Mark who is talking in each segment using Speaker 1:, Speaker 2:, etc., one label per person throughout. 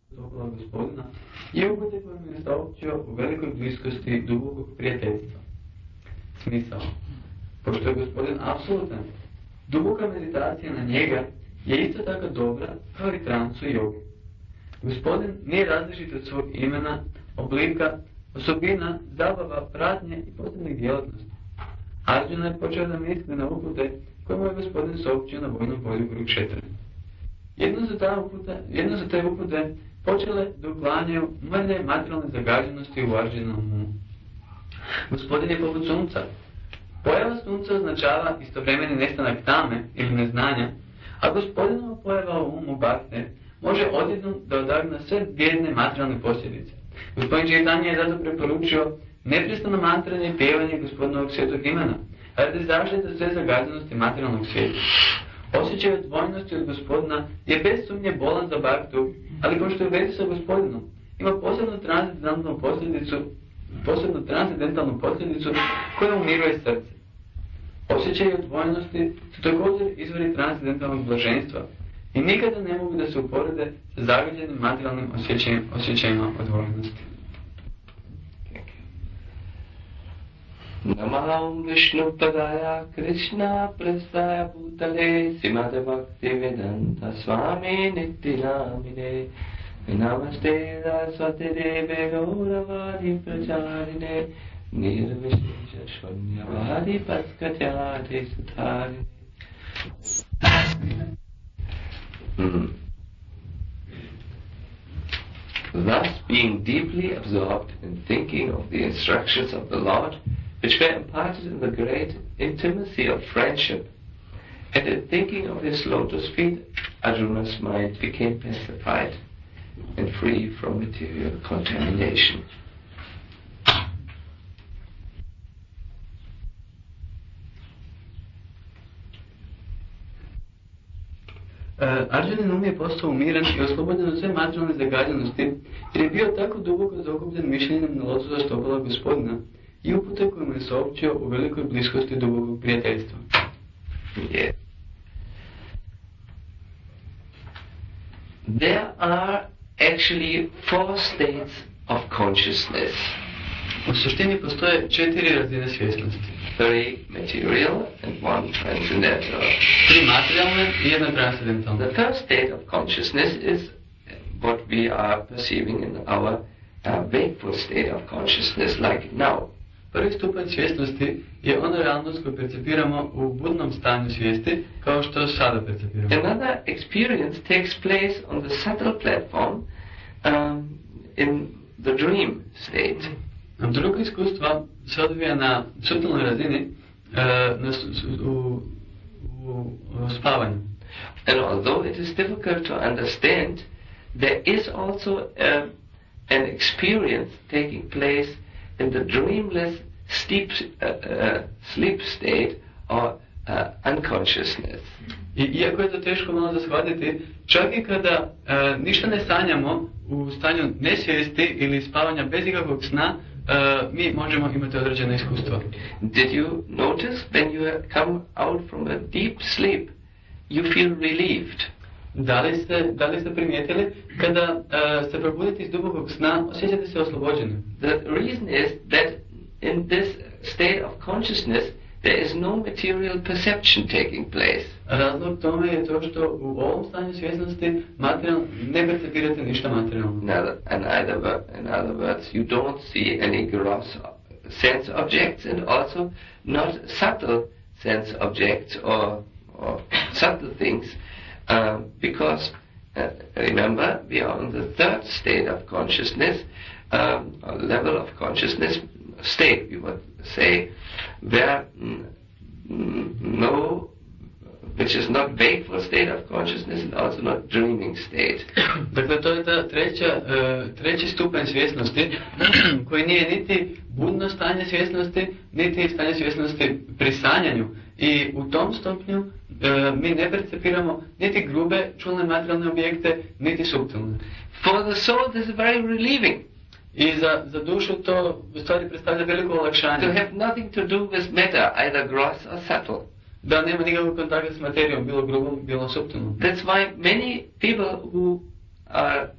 Speaker 1: okolo Gospodina i upute koje mi je saopćio u velikoj bliskosti dubokog prijateljstva. Smisao. Pošto je Gospodin apsolutan, duboka meditacija na njega je isto tako dobra kao i transu i jogi. Gospodin nije različit od svog imena, oblika, osobina, zabava, pratnje i posebnih djelatnosti. Arjuna je počeo da misli na upute koje mu je Gospodin saopćio na vojnom polju Kurukšetra. Jedno su te upute počele da uklanjaju mrlje materijalne zagađenosti u Arjunovom umu. Gospodin je poput sunca. Pojava sunca označava istovremeni nestanak tame ili neznanja, a Gospodinova pojava u umu bakte može odjednom da odagna sve bijedne materijalne posljedice. Gospodin Čaitanja je zato preporučio neprestano mantranje i pjevanje Gospodinovog svetog imena, radi zaštite sve zagađenosti materijalnog svijeta. Osjećaj odvojnosti od Gospodina je bez sumnje bolan za baktu, ali pošto je u vezi sa Gospodinom, ima posebnu transcendentalnu posljedicu koja umiruje srce. Osjećaj odvojnosti su također izvori transcendentalnog blaženstva i nikada ne mogu da se uporede sa zagađenim materijalnim osjećajima odvojnosti.
Speaker 2: Namaham Vishnu Padaya Krishna Prasaya Bhutale Simada Bhakti Vedanta Swami Nityanamine Namaste Saraswati Deve Gauravadi Pracharine Nirvishesha Shvanyavadi Paskatyate Sutharine. Thus, being deeply absorbed in thinking of the instructions of the Lord, which were imparted in the great intimacy of friendship, and in thinking of his lotus feet, Arjuna's mind became pacified and free from material contamination.
Speaker 1: Arjunin um je postao umiren i oslobođen od sve materijalne zagađenosti, jer je bio tako duboko zaokupljen mišljenjem na lotusa stopala Gospodina i upute koje mu je saopćio u velikoj bliskosti dubokog prijateljstva.
Speaker 2: Yeah. There are actually 4 states of consciousness.
Speaker 1: U suštini postoje 4 razine svjesnosti.
Speaker 2: 3 material and 1 transcendental.
Speaker 1: 3 materijalne i 1 transcendentalna.
Speaker 2: The first state of consciousness is what we are perceiving in our wakeful state of consciousness like now.
Speaker 1: Prvi stupanj svjesnosti je ona realnost koju percepiramo u budnom stanju svijesti, kao što sada percepiramo.
Speaker 2: Another experience takes place on the subtle platform in the dream state.
Speaker 1: Drugo iskustvo se odvija na suptilnoj razini u spavanju.
Speaker 2: And although it is difficult to understand, there is also an experience taking place in the dreamless sleep state or unconsciousness.
Speaker 1: I iako je to teško malo da shvatiti, čak i kada ništa ne sanjamo u stanju nesvijesti ili spavanja bez ikakvog sna, mi možemo imati određene iskustva.
Speaker 2: Did you notice when you come out from a deep sleep, you feel relieved?
Speaker 1: Da li ste primijetili kada se probudite iz dubokog sna, osjećate se oslobođeni?
Speaker 2: The reason is that in this state of consciousness there is no material perception taking place.
Speaker 1: Razlog tome je to što u ovom stanju svjesnosti ne percepirate ništa materijalno.
Speaker 2: In other words, you don't see any gross sense objects and also not subtle sense objects or subtle things, because remember, we are on the third state of consciousness, level of consciousness, state, we would say, where which is not wakeful state of consciousness and also not dreaming state.
Speaker 1: Dakle, to je ta treći stupanj svjesnosti koji nije niti budno stanje svjesnosti, niti stanje svjesnosti pri sanjanju. I u tom stupnju mi ne percepiramo niti grube, čulne materijalne objekte, niti suptilne.
Speaker 2: For the soul this is very relieving.
Speaker 1: I za dušu to u stvari predstavlja veliko olakšanje.
Speaker 2: To have nothing to do with matter, either gross or subtle.
Speaker 1: Da nema nikakvog kontakta s materijom, bilo grubom, bilo suptilnom.
Speaker 2: That's why many people who are,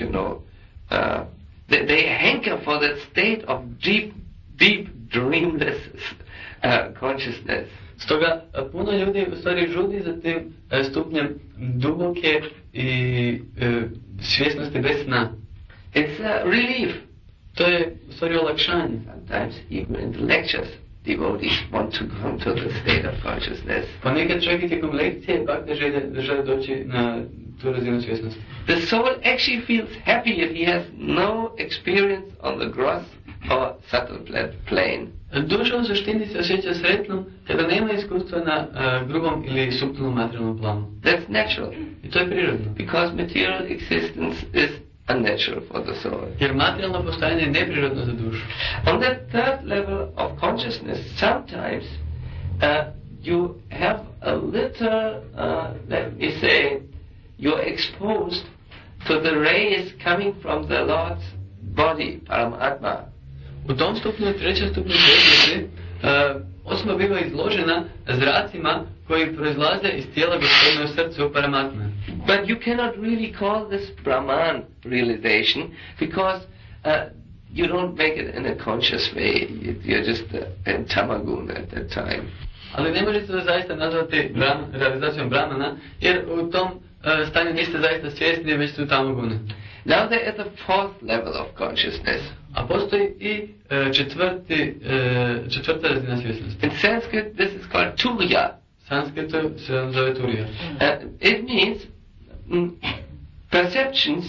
Speaker 2: they hanker for that state of deep, dreamless consciousness.
Speaker 1: Stoga puno ljudi u stvari žudi za tim stupnjem duboke i svjesnosti bez sna.
Speaker 2: It's a relief.
Speaker 1: To je u stvari olakšanje.
Speaker 2: Sometimes even in the lectures, devotees want to come to the state of consciousness.
Speaker 1: Ponekad čak i tijekom lekcije bakte žele doći na tu razinu svjesnosti.
Speaker 2: The soul actually feels happy if he has no experience on the gross or subtle plane.
Speaker 1: Duša u suštini se osjeća sretnom kada nema iskustva na grubom ili suptilnom materijalnom planu.
Speaker 2: That's natural.
Speaker 1: I to je prirodno.
Speaker 2: Because material existence is unnatural for the soul.
Speaker 1: Jer materijalno postojanje je neprirodno za dušu.
Speaker 2: On that third level of consciousness, sometimes you have a little, let me say, you're exposed to the rays coming from the Lord's body, Paramatma.
Speaker 1: U tom stupnju, trećem stupnju svjesnosti, osoba biva izložena zracima koji proizlaze iz tijela Gospodina u srcu Paramatme.
Speaker 2: But you cannot really call this Brahman realization because you don't make it in a conscious way. You're just in Tamagun at that time.
Speaker 1: Ali ne možete to zaista nazvati realizacijom Brahmana, jer u tom stanju niste zaista svjesni, već ste u Tamagune.
Speaker 2: Now they're at the fourth level of consciousness.
Speaker 1: A postoji i četvrta razina svjesnosti.
Speaker 2: In Sanskrit, this is called Turiya.
Speaker 1: Sanskritu se zove Turiya.
Speaker 2: It means perceptions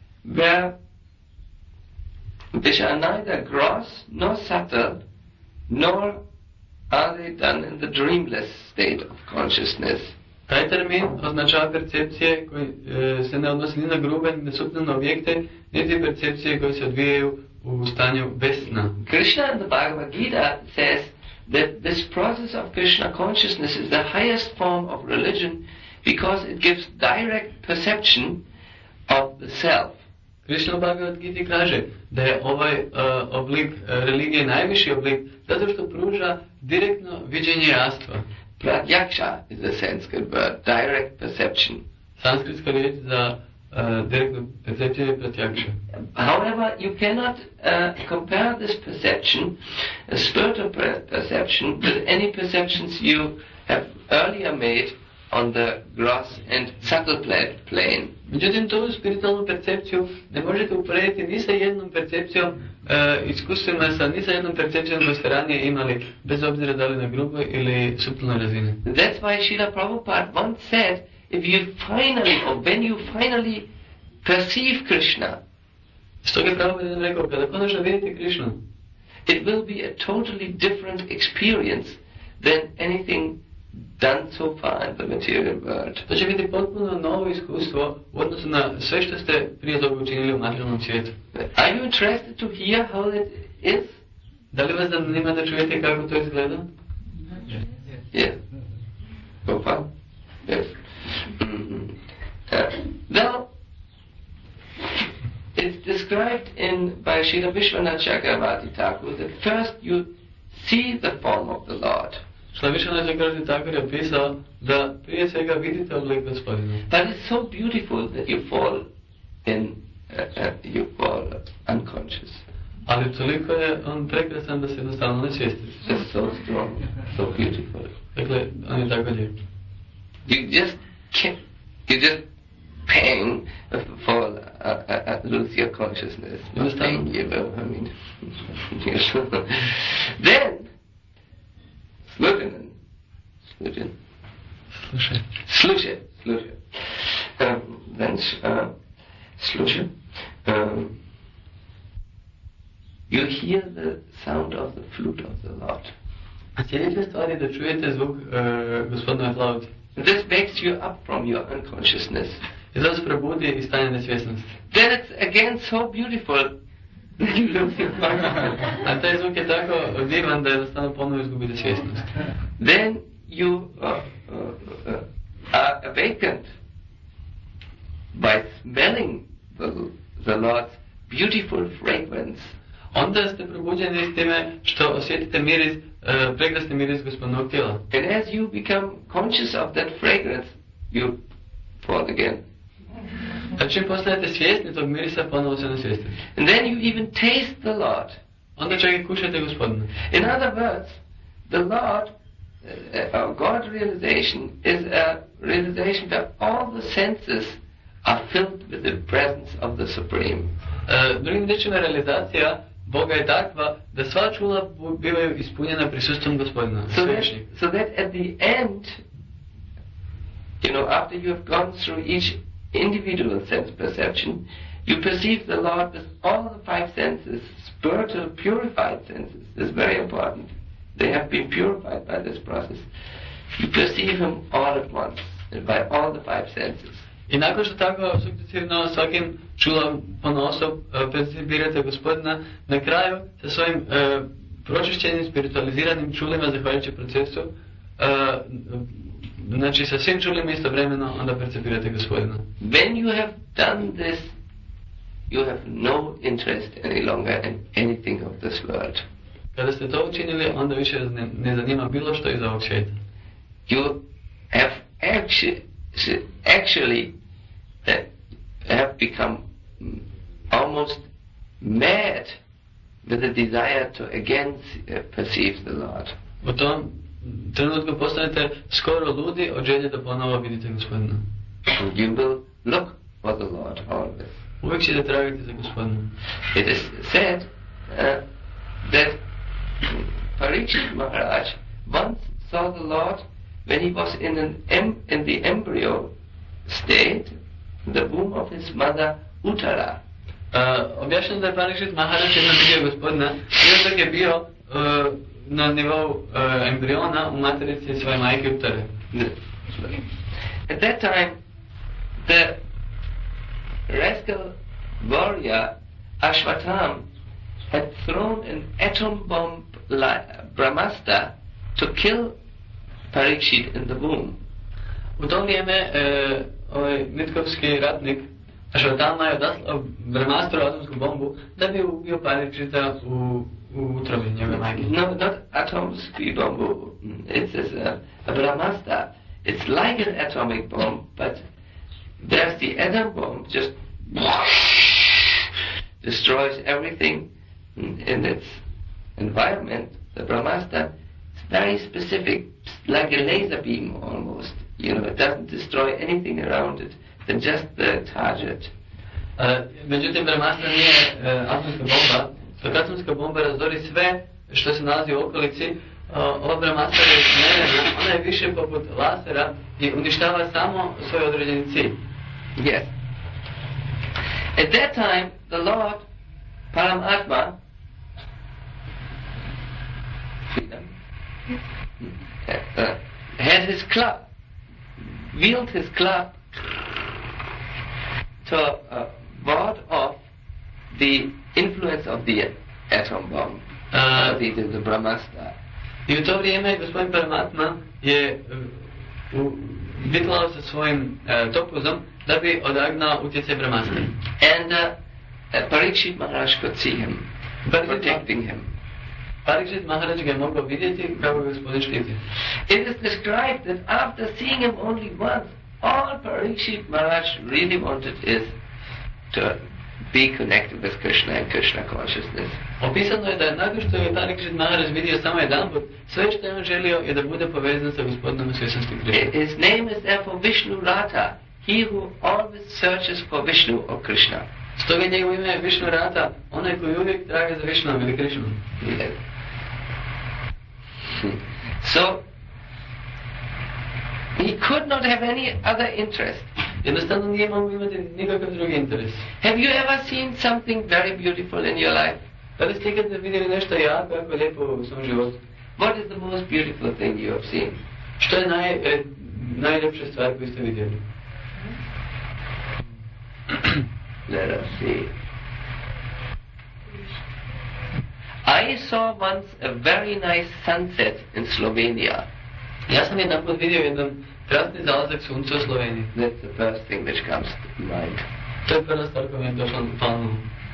Speaker 2: which are neither gross nor subtle, nor are they done in the dreamless state of consciousness.
Speaker 1: Taj termin označava percepcije koje se ne odnosi ni na grube, ni na suptilne objekte, niti percepcije koje se odvijaju u stanju bez sna.
Speaker 2: Krishna in the Bhagavad Gita says that this process of Krishna consciousness is the highest form of religion because it gives direct perception of the self.
Speaker 1: Krishna u Bhagavad Gita kaže da je ovaj oblik religije najviši oblik zato što pruža direktno viđenje jastva.
Speaker 2: Pratyaksha is the Sanskrit word, direct perception.
Speaker 1: Sanskritska riječ za direktnu percepciju je pratyaksha.
Speaker 2: However, you cannot compare this perception, spiritual perception, with any perceptions you have earlier made on the gross and subtle plane.
Speaker 1: Međutim, tu spiritualnu percepciju ne možete uporediti ni sa jednom percepcijom iskustvima, ni sa jednom percepcijom koju ste ranije imali, bez obzira da li na gruboj ili suptilnoj razini.
Speaker 2: That's why Srila Prabhupada once said, if you finally, or when you finally perceive Krishna,
Speaker 1: Stoga je Prabhupada nam rekao, kada konačno vidite Krishnu,
Speaker 2: it will be a totally different experience than anything done so far in the material world.
Speaker 1: To će biti potpuno novo iskustvo u odnosu na sve što ste prije toga učinili u materijalnom svijetu.
Speaker 2: Are you interested to hear how that is?
Speaker 1: Da li vas zanima da čujete kako to izgleda?
Speaker 2: Yeah. So far? Yes. Well, it's described by Srila Vishwanath Chakravarti Thakur that first you see the form of the Lord.
Speaker 1: Srila Vishwanath Chakravarti Thakur je pisao da prije svega vidite oblik Gospodina.
Speaker 2: But it's so beautiful that you fall unconscious.
Speaker 1: Ali toliko je on prekrasan da se jednostavno ne svijestite.
Speaker 2: It's so strong, so beautiful.
Speaker 1: Dakle, on je tako lijep.
Speaker 2: You just pang fall, lose your consciousness. Pang, I mean. Then, you hear the sound of the flute of the Lord.
Speaker 1: A sljedeća stvar je da čujete zvuk Gospodinove flaute.
Speaker 2: This wakes you up from your unconsciousness.
Speaker 1: I to se probudi iz stanja nesvjesnosti.
Speaker 2: Then it's again so beautiful.
Speaker 1: A taj zvuk je tako divan da jednostavno ponovo izgubite svjesnost.
Speaker 2: Then you are awakened by smelling the Lord's beautiful fragrance.
Speaker 1: Onda ste probuđeni s time što osjetite miris, prekrasni miris Gospodinovog tijela.
Speaker 2: And as you become conscious of that fragrance, you fall again.
Speaker 1: A čim postanete svjesni tog mirisa, ponovo se nasvijestite.
Speaker 2: And then you even taste the Lord.
Speaker 1: Onda čak i kušate Gospodina.
Speaker 2: In other words, the Lord, God realization is a realization that all the senses are filled with the presence of the Supreme.
Speaker 1: Drugim riječima, realizacija Boga je takva da sva čula bivaju ispunjena prisustvom Gospodina.
Speaker 2: So that at the end, after you have gone through each individual sense perception, you perceive the Lord with all the five senses, spiritual purified senses. This is very important. They have been purified by this process. You perceive Him all at once, and by all the five senses.
Speaker 1: I nakon što tako sukcesivno svakim čulom ponaosob percipirate Gospodina, na kraju sa svojim pročišćenim, spiritualiziranim čulima, zahvaljujući procesu, znači sa svim čulima istovremeno, onda percipirate Gospodina.
Speaker 2: When you have done this, you have no interest any longer in anything of this world.
Speaker 1: Kada ste to učinili, onda više ne zanima bilo što iz ovog svijeta.
Speaker 2: You have actually have become almost mad with the desire to again perceive the Lord.
Speaker 1: U tom trenutku postanete skoro ludi od želje da ponovo vidite Gospodina.
Speaker 2: You will look for the Lord always.
Speaker 1: Uvijek ćete tragati za Gospodinom.
Speaker 2: It is said that Parikshit Maharaj once saw the Lord when he was in the embryo state, in the womb of his mother Uttara.
Speaker 1: Objašnjeno da je Parikshit Maharaj jednom vidio Gospodina, još dok je bio na nivou embriona u materici svoje majke Uttare.
Speaker 2: At that time, the rascal warrior Ashwatam had thrown an atom bomb Brahmastra to kill Parikshit in the womb.
Speaker 1: U to vrijeme ovaj mitkovski ratnik Ashwatthama je odaslao Brahmastru atomsku bombu da bi ubio Parikshita u utrobi njegove majke.
Speaker 2: No, not atomsky bomb. It's a Brahmastra. It's like an atomic bomb, but there's the atom bomb just destroys everything in its environment. The Brahmastra is very specific, like a laser beam almost. It doesn't destroy anything around it than just the target.
Speaker 1: Međutim, Brahmastra nije atomska bomba. Dok atomska bomba razori sve što se nalazi u okolici, ova Brahmastra je usmjerena, ona je više poput lasera i uništava samo svoj određeni cilj.
Speaker 2: Yes. At that time, the Lord, Paramatma, had his club, wielded his club to ward off the influence of the atom bomb, the Brahmastra.
Speaker 1: I u to vrijeme gospodin Paramatma je vitlao sa svojim topuzom da bi odagnao utjecaj Brahmastre.
Speaker 2: And Parikshit Maharaj could see him, protecting him.
Speaker 1: Parikshit Maharaj ga je mogao vidjeti kako ga gospodin štiti.
Speaker 2: It is described that after seeing him only once, all Parikshit Maharaj really wanted is to be connected with Krishna and Krishna consciousness.
Speaker 1: Opisano je da je nakon što je Parikshit Maharaj vidio samo jedanput, sve što je on želio je da bude povezan sa gospodinom svjesnosti Krishna.
Speaker 2: His name is therefore Vishnu Rata, he who always searches for Vishnu or Krishna.
Speaker 1: Stoga je njegovo ime Vishnu Rata, onaj koji uvijek traga za Vishnom ili Krishnom.
Speaker 2: Yes. So, he could not have any other interest.
Speaker 1: Jednostavno nije mogao imati nikakav drugi interes.
Speaker 2: Have you ever seen something very beautiful in your life?
Speaker 1: Da li ste ikad vidjeli nešto jako lijepo u svom životu?
Speaker 2: What is the most beautiful thing you have seen?
Speaker 1: Što je najljepša stvar koju ste vidjeli?
Speaker 2: Let us see. I saw once a very nice sunset in Slovenia.
Speaker 1: Ja sam jedan put vidio jedan krasni zalazak sunca u Sloveniji.
Speaker 2: That's the first thing which comes to mind.
Speaker 1: To je prva stvar koja mi je došla na pamet.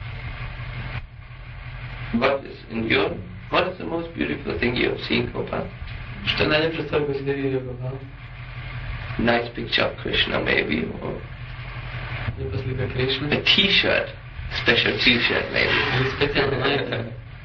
Speaker 2: What is the most beautiful thing you have seen, Gopal?
Speaker 1: Što je najljepša stvar koju ste vidio, Gopal?
Speaker 2: Nice picture of Krishna, maybe, or
Speaker 1: Lijepa slika Krišne.
Speaker 2: A t-shirt, special t-shirt maybe.
Speaker 1: Ili specijalna majica.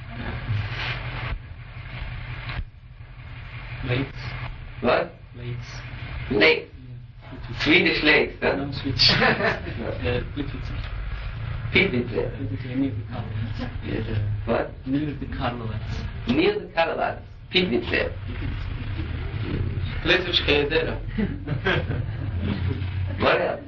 Speaker 3: Lakes.
Speaker 2: What?
Speaker 3: Lakes.
Speaker 2: Lake. Swedish lakes, huh?
Speaker 3: No, Swedish. Plitvice.
Speaker 2: Plitvice.
Speaker 3: Plitvice near the Karlovats.
Speaker 2: What?
Speaker 3: Near the Karlovats.
Speaker 2: Near the Karlovats. Plitvice.
Speaker 1: Plitvička jezera.
Speaker 2: What else?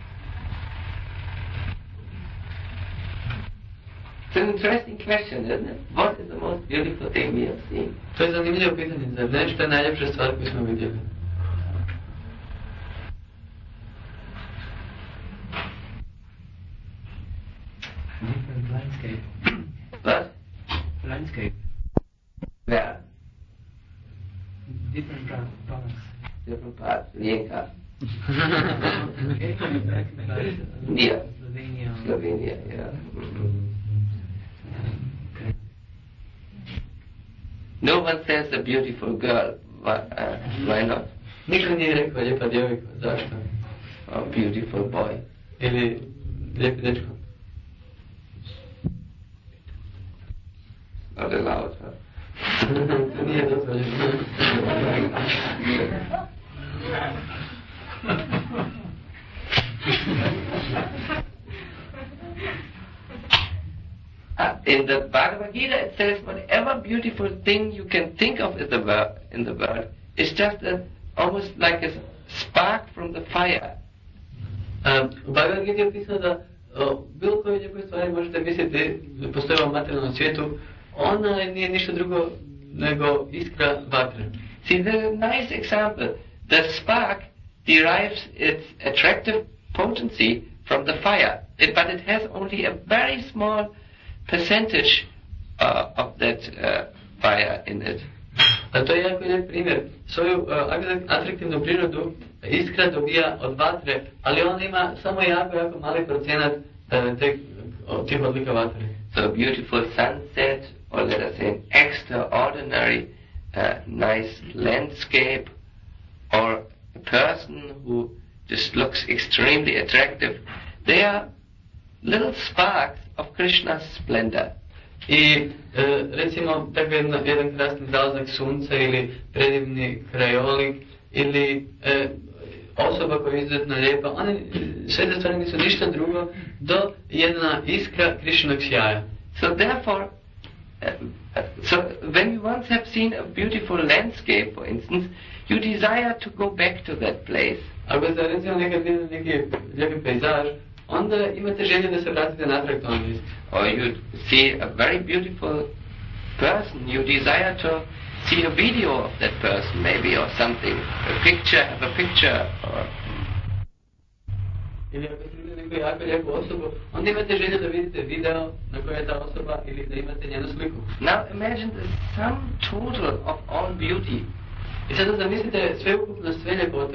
Speaker 2: It's an interesting question, isn't it? What is the most beautiful thing we have seen?
Speaker 1: To je zanimljivo pitanje, zar ne što je najljepša stvar koju smo vidjeli?
Speaker 3: Different landscape.
Speaker 2: What?
Speaker 3: Landscape.
Speaker 2: Where?
Speaker 3: Different parts.
Speaker 2: Different parts. Rijeka.
Speaker 3: Okay, back
Speaker 2: Near.
Speaker 3: Slovenia.
Speaker 2: Slovenia, yeah.
Speaker 3: Okay.
Speaker 2: No one says a beautiful girl. Why not?
Speaker 1: Niko nije rekao lijepa djevojka, zašto?
Speaker 2: A beautiful boy.
Speaker 1: Ili lijepi dečko.
Speaker 2: Not allowed, huh?
Speaker 1: To nije dozvoljeno.
Speaker 2: In the Bhagavad Gita it says whatever beautiful thing you can think of in the world is just almost like a spark from the fire.
Speaker 1: U Bhagavad Gita je opisano da bilo koju lijepoj stvari možete misliti da postoji u ovom materijalnom svijetu, ona nije ništa drugo nego iskra vatre.
Speaker 2: See, there's a nice example. The spark derives its attractive potency from the fire, but it has only a very small percentage of that fire in it.
Speaker 1: A to je jako lijep primjer. Svoju atraktivnu prirodu iskra dobija od vatre, ali ona ima samo jako mali procenat tih odlika vatre.
Speaker 2: So a beautiful sunset, or let us say an extraordinary nice landscape, or a person who just looks extremely attractive, they are little sparks of Krishna's splendor.
Speaker 1: I recimo tako jedan krasni zalazak sunca ili predivni krajolik ili osoba koja je izuzetno lijepa, one sve te stvari nisu ništa drugo do jedna iskra Krišinog sjaja.
Speaker 2: So therefore, so when you once have seen a beautiful landscape, for instance, you desire to go back to that place.
Speaker 1: Ako ste recimo nekad vidjeli neki lijepi pejzaž, onda imate želju da se vratite natrag tom mjestu.
Speaker 2: Or you see a very beautiful person, you desire to see a video of that person maybe, or something, have a picture, or...
Speaker 1: Ili ako ste vidjeli neku jako lijepu osobu, onda imate želju da vidite video na kojoj je ta osoba ili da imate njenu sliku.
Speaker 2: Now imagine the sum total of all beauty.
Speaker 1: I sada zamislite sveukupno sve ljepote.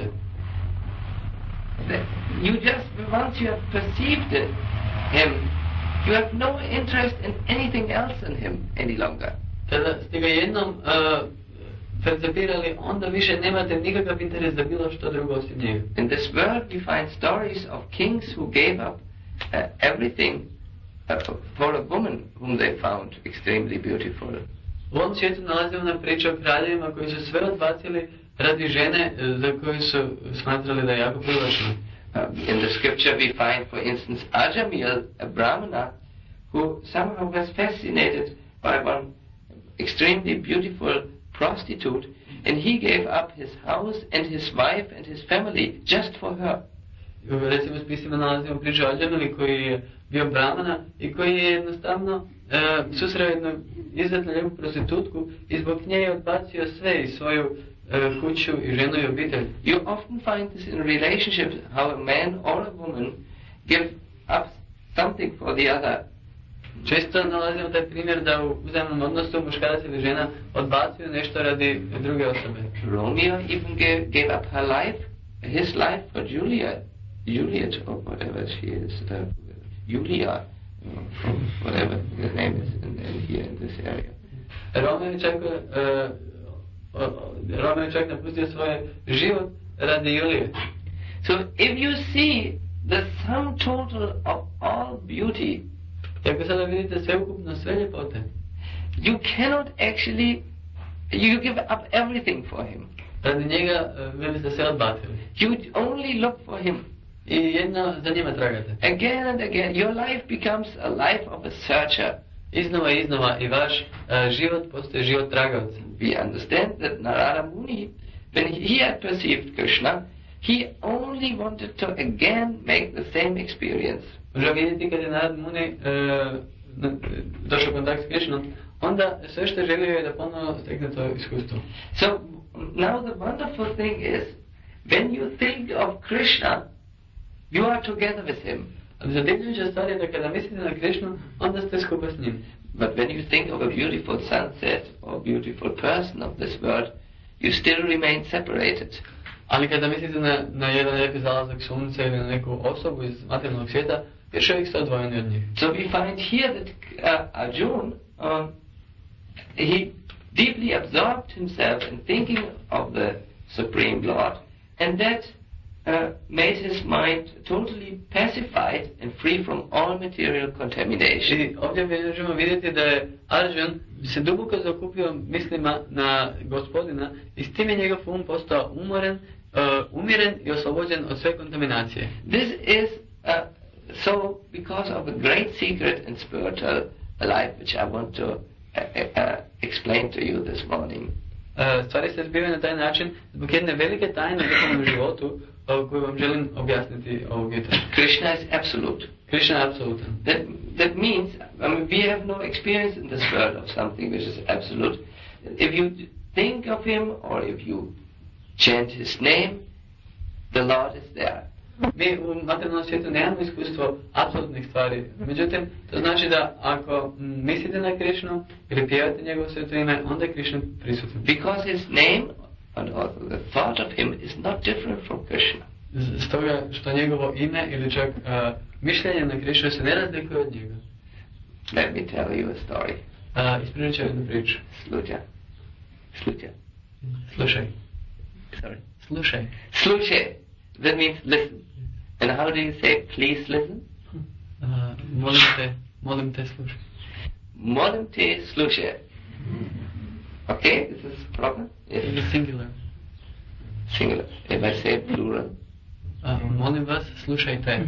Speaker 2: You just, once you have perceived him, you have no interest in anything else in him any longer.
Speaker 1: Kada ste ga jednom percepirali, onda više nemate nikakav interes za bilo što drugo osim njega.
Speaker 2: In this world we find stories of kings who gave up everything for a woman whom they found extremely beautiful.
Speaker 1: U ovom svijetu nalazimo na priču o kraljevima koji su sve odbacili radi žene za koju su smatrali da je jako privlačna.
Speaker 2: In the scripture we find, for instance, Ajamil, a brahmana, who somehow was fascinated by one extremely beautiful prostitute, and he gave up his house and his wife and his family just for her.
Speaker 1: Recimo u spisima nalazimo priču o Ajamili koji je bio brahmana i koji je jednostavno susreo jednu izuzetno lijepu prostitutku i zbog nje je odbacio sve i svoju kuću i ženu i obitelj.
Speaker 2: You often find this in relationships, how a man or a woman give up something for the other.
Speaker 1: Često nalazimo taj primjer da u uzajamnom odnosu muškarac ili žena odbacuju nešto radi druge osobe.
Speaker 2: Romeo even gave up her life, his life for Juliet or whatever she is, Julia, whatever the name is in here in this area.
Speaker 1: Romeo je čak napustio svoj život radi Julije.
Speaker 2: So if you see the sum total of all beauty,
Speaker 1: I ako sada vidite sveukupno sve ljepote,
Speaker 2: you cannot actually, you give up everything for him.
Speaker 1: radi njega vi biste sve odbacili.
Speaker 2: You only look for him.
Speaker 1: I jedno za njima tragate.
Speaker 2: Again and again, your life becomes a life of a searcher.
Speaker 1: Iznova i iznova i vaš život postaje život tragavca.
Speaker 2: We understand that Narada Muni, when he had perceived Krishna, he only wanted to again make the same experience.
Speaker 1: Možda vidjeti kad je Narad Muni došao u kontakt s Krišnom, onda sve što želio je da ponovo stekne to iskustvo.
Speaker 2: So now the wonderful thing is, when you think of Krishna, you are together with him.
Speaker 1: Zadivljujuća stvar je da kada mislite na Krišnu, onda ste skupa s njim.
Speaker 2: But when you think of a beautiful sunset or beautiful person of this world, you still remain separated.
Speaker 1: Ali kada mislite na jedan lijepi zalazak sunca ili na neku osobu iz materijalnog svijeta, još uvijek ste odvojeni od njih.
Speaker 2: So we find here that Arjuna, he deeply absorbed himself in thinking of the Supreme Lord, and that made his mind totally pacified and free from all material contamination.
Speaker 1: I ovdje možemo vidjeti da je Arjun se duboko zakupio mislima na Gospodina i s tim je njegov um postao umiren i oslobođen od sve kontaminacije.
Speaker 2: This is so because of a great secret and spiritual life which I want to explain to you this morning.
Speaker 1: Stvari se zbivaju na taj način zbog jedne velike tajne u duhovnom životu koju vam želim objasniti ovog jutra.
Speaker 2: Krishna is absolute.
Speaker 1: Krishna je apsolutan.
Speaker 2: That means, we have no experience in this world of something which is absolute. If you think of him or if you chant his name, the Lord is there.
Speaker 1: Mi u materijalnom svijetu nemamo iskustvo apsolutnih stvari. Međutim, to znači da ako mislite na Krišnu ili pjevate njegovo sveto ime, onda je Krišna prisutan.
Speaker 2: Because his name and also the thought of him is not different from Krishna.
Speaker 1: Stoga što njegovo ime ili čak mišljenje na Krišnu se ne razlikuje od njega.
Speaker 2: Let me tell you a story.
Speaker 1: Ispričat ću jednu priču.
Speaker 2: Slučaj.
Speaker 1: Slušaj.
Speaker 2: Sorry.
Speaker 1: Slušaj.
Speaker 2: Slučaj. That means listen. And how do you say please listen?
Speaker 1: Molim te slušaj.
Speaker 2: Molim te slušaj. Okay, this is proper? Yes.
Speaker 1: It is singular.
Speaker 2: Singular. If I say plural?
Speaker 1: Molim vas, slušajte.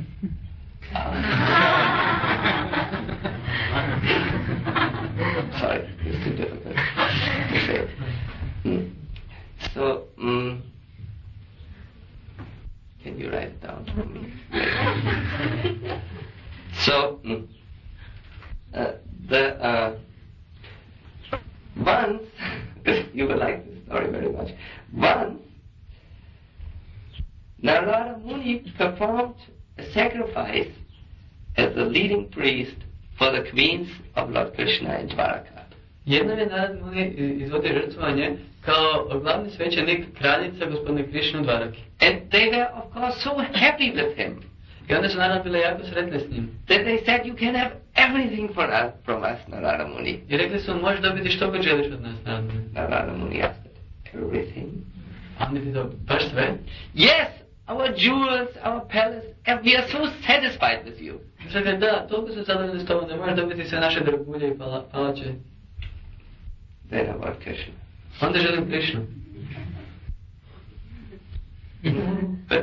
Speaker 2: Sorry, it's too difficult to say. So, can you write it down for me? So, once, you will like this story very much. Once, Narada Muni performed a sacrifice as the leading priest for the queens of Lord Krishna in Dwaraka.
Speaker 1: Jednom je Narad Muni izvodio žrtvovanje kao glavni svećenik kraljica gospodina Krišna u Dvaraki.
Speaker 2: And they were of course so happy with him.
Speaker 1: I onda su naravno bile jako sretne s njim.
Speaker 2: That they said, you can have everything from us, Narada Muni.
Speaker 1: I rekli su, možeš dobiti što god želiš od nas, Narada Muni.
Speaker 2: Narada Muni asked, everything?
Speaker 1: A on je pitao, baš sve?
Speaker 2: Yes, our jewels, our palace, and we are so satisfied with you.
Speaker 1: Rekli, da, toliko su zadovoljni s tobom da možeš dobiti sve naše dragulje i palače.
Speaker 2: Then about Krishna.
Speaker 1: Onda želim Krišnu.
Speaker 2: But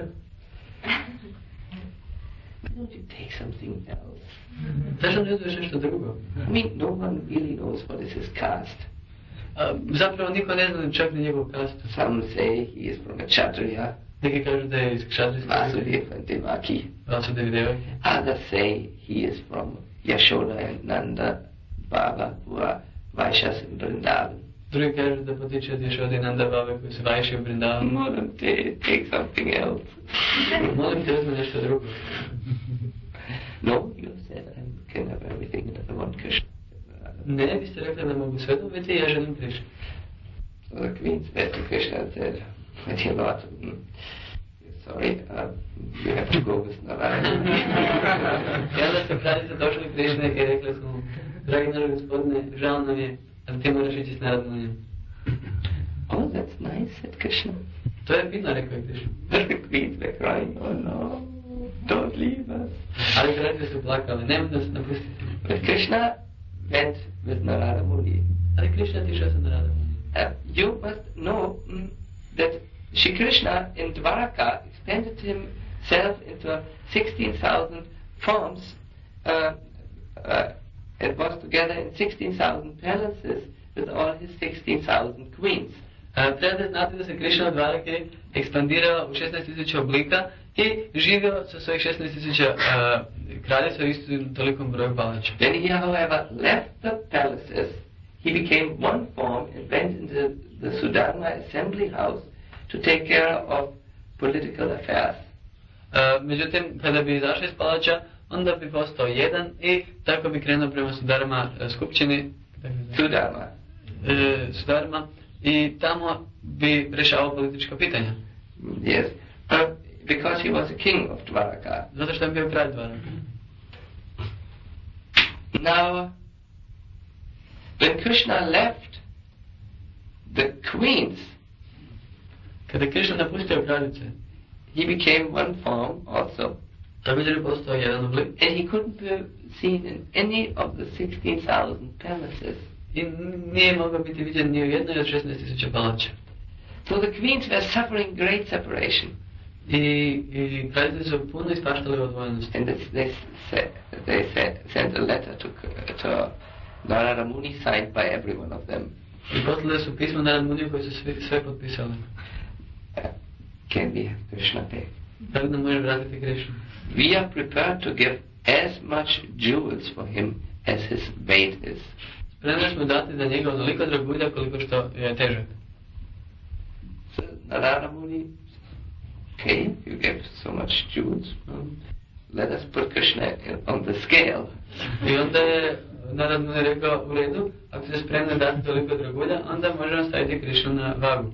Speaker 2: why don't you take something else?
Speaker 1: Zašto ne uzmeš nešto drugo?
Speaker 2: I mean, no one really knows what is his caste.
Speaker 1: Zapravo niko ne zna čak ni njegov kastu.
Speaker 2: Some say he is from a Kshatriya.
Speaker 1: Neki kažu da je iz Kshatriyske.
Speaker 2: Vasudeva and Devaki.
Speaker 1: Vasudeva i Devaki.
Speaker 2: Others say he is from Yashoda and Nanda, Baba, who are Vaishyas in Vrindavan.
Speaker 1: Drugi kažu da potiče od Yashoda i Nanda Babe koji su Vajši u Vrindavanu.
Speaker 2: Molim te, take something else.
Speaker 1: Molim te, uzme nešto drugo.
Speaker 2: No, you said I can have everything that I want Krishna.
Speaker 1: Ne, vi ste rekli da mogu sve dobiti i ja želim Krišnu.
Speaker 2: So the queen went to Krishna and said, my dear Lord, sorry, you have to go with Narayana.
Speaker 1: I onda su kraljice došli Krišne i rekli su mu, dragi naš gospodine, žao nam je, ali ti moraš ići s Naradom Munijem.
Speaker 2: Oh, that's nice, said Krishna.
Speaker 1: To je fino, rekao je Krišna.
Speaker 2: The queens were crying, oh no. don't leave us.
Speaker 1: Ali kraljevi su plakali, nemoj da se napustiti.
Speaker 2: But Krishna went with Narada Muni.
Speaker 1: Ali Krishna tišao sa Narada Muni.
Speaker 2: You must know that Shri Krishna in Dwaraka expanded himself into 16,000 forms and was together in 16,000 palaces with all his 16,000 queens.
Speaker 1: Treba da znate da se Krishna od Dvarake ekspandirao u 16,000 oblika i živio sa svojih 16,000 kraljeca u istom tolikom broju palača.
Speaker 2: When he, however, left the palaces, he became one form and went into the Sudharma assembly house to take care of political affairs.
Speaker 1: Međutim, kada bi izašao iz palača, onda bi postao jedan i tako bi krenuo prema Sudharma skupštini. Sudharma i tamo bi rešavao politička pitanja.
Speaker 2: Yes, because he was a king of Dwaraka.
Speaker 1: Zato što je bio kralj Dvaraka.
Speaker 2: Now, when Krishna left the queens,
Speaker 1: kada Krishna napustio kraljice,
Speaker 2: he became one form also.
Speaker 1: Također je postao jedan oblik.
Speaker 2: And he couldn't be seen in any of the 16,000 palaces.
Speaker 1: I nije mogao biti viđen ni u jednoj od 16,000 palača.
Speaker 2: So the queens were suffering great separation.
Speaker 1: I kraljice su puno ispaštali odvojenosti.
Speaker 2: And they sent a letter to Narada Muni signed by every one of them.
Speaker 1: I poslali su pismo Narada Muniju koji su sve potpisali.
Speaker 2: Can we have Krishna back?
Speaker 1: Da li nam može vratiti Krishna?
Speaker 2: We are prepared to give as much jewels for him as his weight is.
Speaker 1: Spremni smo dati za njega onoliko dragulja koliko što je težak.
Speaker 2: So Narada Muni, okay, you give so much jewels, let us put Krishna on the scale.
Speaker 1: I onda je Narada Muni rekao, u redu, ako ste spremni dati toliko dragulja, onda možemo staviti Krishnu na vagu.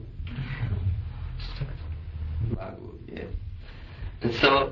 Speaker 2: Vagu, yes. And so,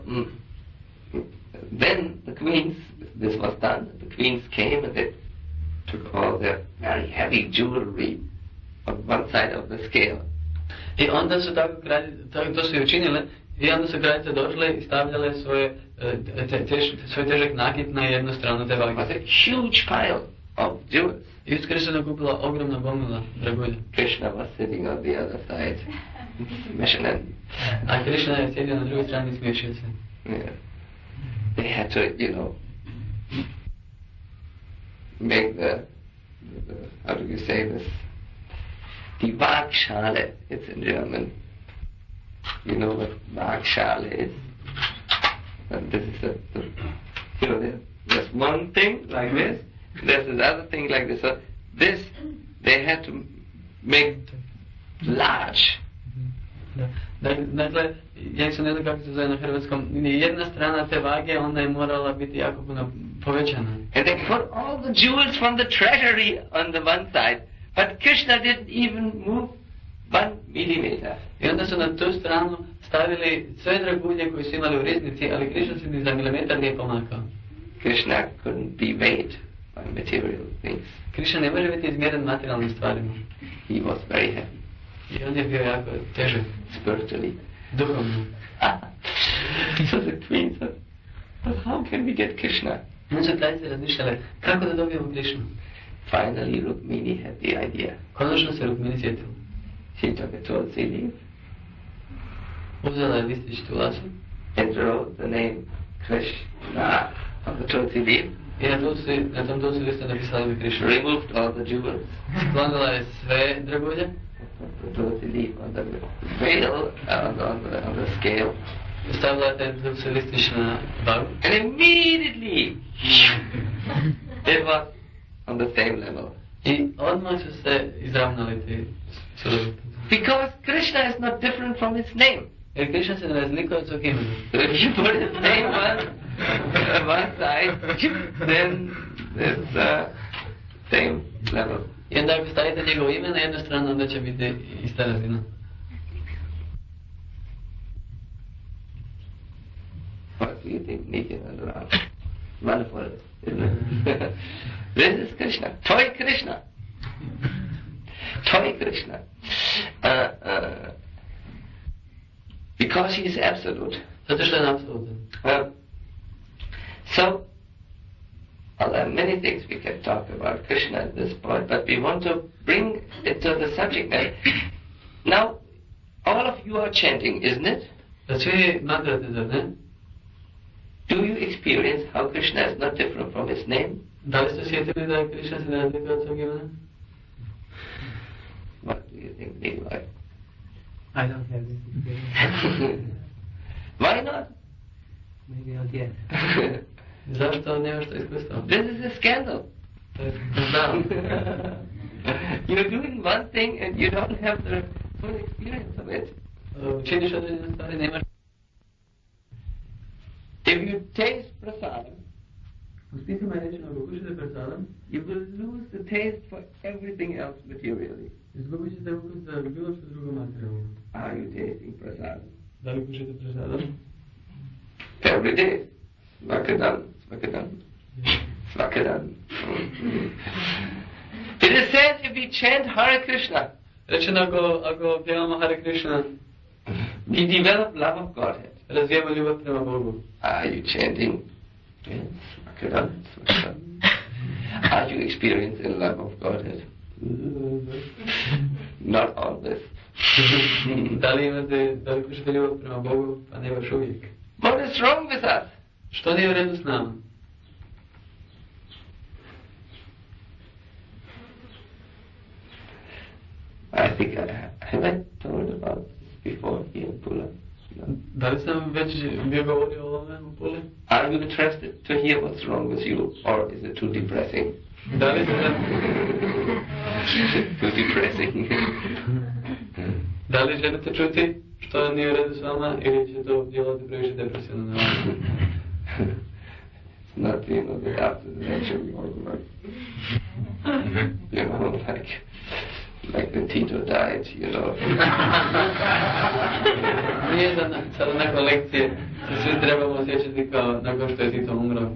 Speaker 2: then the queens, this was done, the queens came and they took all their very heavy jewelry on one side of the scale.
Speaker 1: I onda su to su i učinile, i onda su kraljice došle i stavljale svoj težak nakit na jednu stranu te vage.
Speaker 2: It was a huge pile of jewels.
Speaker 1: I uskoro se nakupila ogromna gomila dragulja.
Speaker 2: Krishna was sitting on the other side, Mishanandi.
Speaker 1: A Krishna je sjedio na drugoj strani i smiješio se.
Speaker 2: Yeah. They had to, make the how do you say this? Die Waagschale, it's in German. You know what Waagschale is? And this is there's one thing like this, there's another thing like this. So this, they had to make large.
Speaker 1: Dakle, ja sam ne znam kako se zove na hrvatskom, jedna strana te vage, onda je morala biti jako puno povećana.
Speaker 2: And they put all the jewels from the treasury on the one side, but Krishna didn't even move 1 millimeter.
Speaker 1: I onda su na tu stranu stavili sve dragulje koji su imali u riznici, ali Krishna se ni za milimetar nije pomakao.
Speaker 2: Krishna couldn't be weighed by material things.
Speaker 1: Krishna ne može biti izmjeren materijalnim stvarima.
Speaker 2: He was very heavy.
Speaker 1: I on je bio jako težak.
Speaker 2: Spiritually.
Speaker 1: Duhovno.
Speaker 2: So the queen said, but how can we get Krishna?
Speaker 1: Onda su kraljice razmišljale, kako da dobijemo Krishnu?
Speaker 2: Finally, Rukmini had the idea.
Speaker 1: Konačno se Rukmini sjetila.
Speaker 2: She took a tulsi leaf.
Speaker 1: Uzela je listić tulasi.
Speaker 2: And wrote the name Krishna on the tulsi leaf.
Speaker 1: I na tom tulsi listu napisala ime Krishna.
Speaker 2: Removed all the jewels.
Speaker 1: Sklonila je sve dragulje.
Speaker 2: The tulsi leaf on the veil, on the scale.
Speaker 1: Stavila je taj tulsi listić na vagu.
Speaker 2: And immediately it was on the same level.
Speaker 1: I odmah su se izravnali ti sudovi.
Speaker 2: Because Krishna is not different from his name.
Speaker 1: Jer Krishna se ne razlikuje od svog imena.
Speaker 2: So if you put his name on one side, then it's same level.
Speaker 1: I onda ako stavite njegovo ime na jednu stranu, onda će biti ista razina.
Speaker 2: What do you think, Nityananda? Wonderful, isn't it? This is Krishna. Toy Krishna. Toy Krishna. Because he is absolute.
Speaker 1: Zato što je apsolutan.
Speaker 2: So, there are many things we can talk about Krishna at this point, but we want to bring it to the subject matter. Now, all of you are chanting, isn't it?
Speaker 1: Da svi mantrate, zar ne?
Speaker 2: Do you experience how Krishna is not different from his name?
Speaker 1: Da li ste osjetili da je Krishna se ne razlikuje od svog imena?
Speaker 2: What do you think, Levi?
Speaker 3: I don't have this experience.
Speaker 2: Why not?
Speaker 3: Maybe not yet.
Speaker 1: Zašto nemaš to iskustvo?
Speaker 2: This is a scandal.
Speaker 1: To je skandal.
Speaker 2: You're doing one thing and you don't have the full experience of it.
Speaker 1: Činiš određene stvari, nemaš.
Speaker 2: If you taste prasadam,
Speaker 1: U spisima je rečeno, ako kušite prasadam,
Speaker 2: you will lose the taste for everything else materially.
Speaker 1: izgubit ćete ukus za bilo što drugo materijalno.
Speaker 2: Are you tasting prasadam?
Speaker 1: Da li kušite prasadam?
Speaker 2: Every day. Svakadan, svakadan, svakadan. It is said if we chant Hare Krishna,
Speaker 1: Rečeno, ako pjevamo Hare Krishna,
Speaker 2: we develop love of Godhead.
Speaker 1: razvijemo ljubav prema Bogu.
Speaker 2: Are you chanting? Yes, svakadan, svakadan. Are you experiencing love of Godhead? Not always.
Speaker 1: Da li kušite ljubav prema Bogu, pa ne baš uvijek.
Speaker 2: What is wrong with us?
Speaker 1: Što nije u redu s nama?
Speaker 2: I think have I told about this before here in Pula? No.
Speaker 1: Da li sam već bio govorio o ovome u Puli?
Speaker 2: Are you interested to hear what's wrong with you, or is it too depressing?
Speaker 1: Da li ste...
Speaker 2: Too depressing.
Speaker 1: Da li želite čuti što nije u redu s vama ili će to djelovati previše depresivno na vama?
Speaker 2: It's not, that after the lecture we all like, like when Tito died,
Speaker 1: Nije da sada nakon lekcije se svi trebamo osjećati kao nakon što je Tito umro.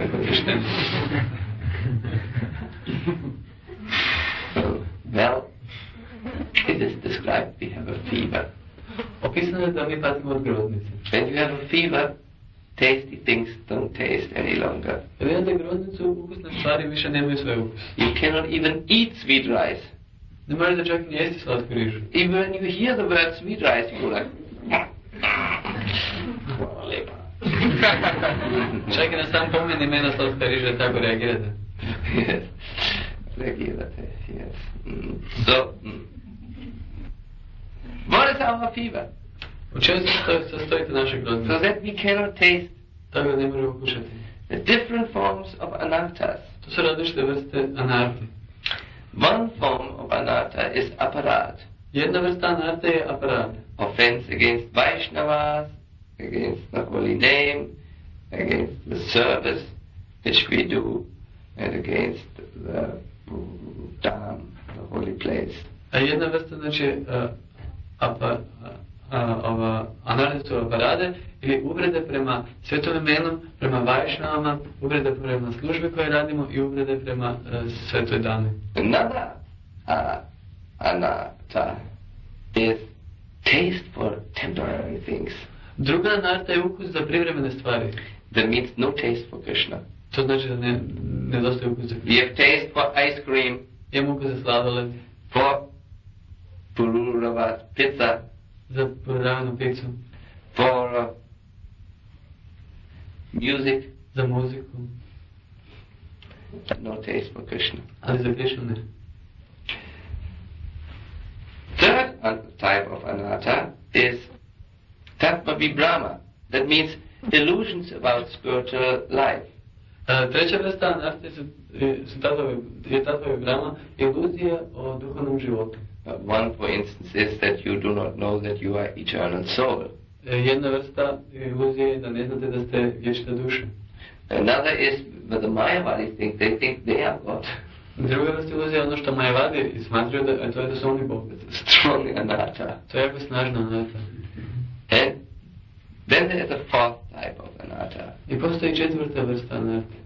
Speaker 2: Well, it is described we have a fever.
Speaker 1: Opisano je da mi patimo od groznice.
Speaker 2: When you have a fever, tasty things don't taste any longer.
Speaker 1: Kad imate groznicu, ukusne stvari više nemaju svoj ukus.
Speaker 2: You cannot even eat sweet rice.
Speaker 1: Ne možete čak ni jesti slatku rižu.
Speaker 2: Even when you hear the word sweet rice, you go like... Hvala lijepa.
Speaker 1: Čak i na sam pomen imena slatka riža tako reagirate.
Speaker 2: Yes. Reagirate, yes. So, what is our fever?
Speaker 1: U čemu se sastoji naše groznice?
Speaker 2: So that we cannot taste
Speaker 1: Tako da ne možemo kušati.
Speaker 2: the different forms of anarthas.
Speaker 1: To su različite vrste anarti.
Speaker 2: One form of anartha is aparat.
Speaker 1: Jedna vrsta anarte je aparat.
Speaker 2: Offense against Vaishnavas, against the holy name, against the service which we do, and against the Dham, the holy place.
Speaker 1: A jedna vrsta, znači, anarte su aparade ili uvrede prema svetom imenu, prema Vajšnavama, uvrede prema službi koje radimo i uvrede prema svetoj dani.
Speaker 2: Another anartha is taste for temporary things.
Speaker 1: Druga anarta je ukus za privremene stvari.
Speaker 2: That means no taste for Krishna.
Speaker 1: To znači da nedostaje ukus za
Speaker 2: We
Speaker 1: Krishna.
Speaker 2: have taste for ice cream,
Speaker 1: Imamo ukus za sladoled,
Speaker 2: for pururavat pizza,
Speaker 1: za poravenu picu,
Speaker 2: for music,
Speaker 1: za muziku,
Speaker 2: but no taste for Krishna.
Speaker 1: ali za Krishnu ne.
Speaker 2: Third type of anatta is tattva vibrama. That means illusions about spiritual life.
Speaker 1: Treća vrsta anarte je tattva vibrama, iluzija o duhovnom životu.
Speaker 2: One, for instance, is that you do not know that you are eternal soul.
Speaker 1: Jedna vrsta iluzije je da ne znate da ste vječna duša.
Speaker 2: Another is, but the Mayavadis they think they are God.
Speaker 1: Druga vrsta iluzija je ono što Majavadi smatraju da to je da su oni Bog.
Speaker 2: Strong anatta.
Speaker 1: To je jako snažna anarta.
Speaker 2: And then there is a fourth type of anatta.
Speaker 1: I postoji četvrta vrsta anarte.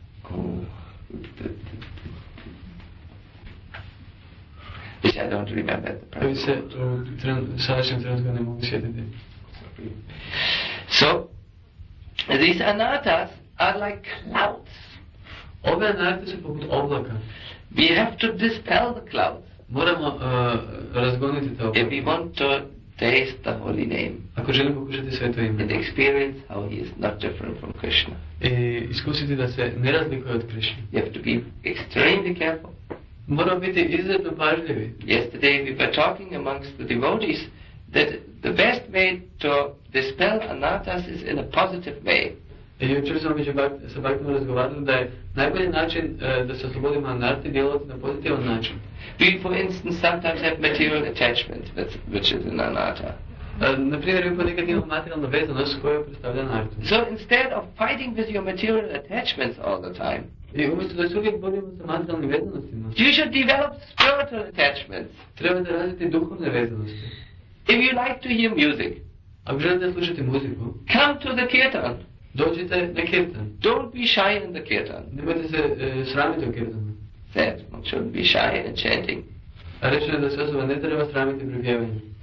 Speaker 2: Which I don't remember at the
Speaker 1: Koji
Speaker 2: present.
Speaker 1: se u sadašnjem trenutku ne mogu sjetiti.
Speaker 2: So, these anatas are like clouds.
Speaker 1: Ove anarte su poput oblaka.
Speaker 2: We have to dispel the clouds
Speaker 1: Moramo razgoniti te
Speaker 2: if
Speaker 1: oblake.
Speaker 2: we want to taste the holy name
Speaker 1: Ako želimo pokušati sveto ime.
Speaker 2: and experience how he is not different from Krishna.
Speaker 1: I iskusiti da se ne razlikuje od Krišne.
Speaker 2: You have to be extremely careful.
Speaker 1: Moramo biti izuzetno pažljivi.
Speaker 2: Yesterday we were talking amongst the devotees that the best way to dispel anatas is in a positive way.
Speaker 1: I jučer smo sa Bhaktivom razgovarali da je najbolji način da se oslobodimo anarti djelovati na pozitivan način.
Speaker 2: We, for instance, sometimes have material attachment, which is an anatta.
Speaker 1: Na primjer, vi ponekad imamo materijalnu vezanost koja predstavlja anartu.
Speaker 2: So instead of fighting with your material attachments all the time,
Speaker 1: I umjesto da se uvijek borimo sa materijalnim vezanostima,
Speaker 2: you should develop spiritual attachments.
Speaker 1: trebate razviti duhovne vezanosti.
Speaker 2: If you like to hear music,
Speaker 1: Ako želite slušati muziku,
Speaker 2: come to the kirtan.
Speaker 1: dođite na kirtan.
Speaker 2: Don't be shy in the kirtan.
Speaker 1: Nemojte se sramiti u kirtanu.
Speaker 2: Said one shouldn't be shy in chanting.
Speaker 1: A rečeno je da se osoba ne treba sramiti pri pjevanju.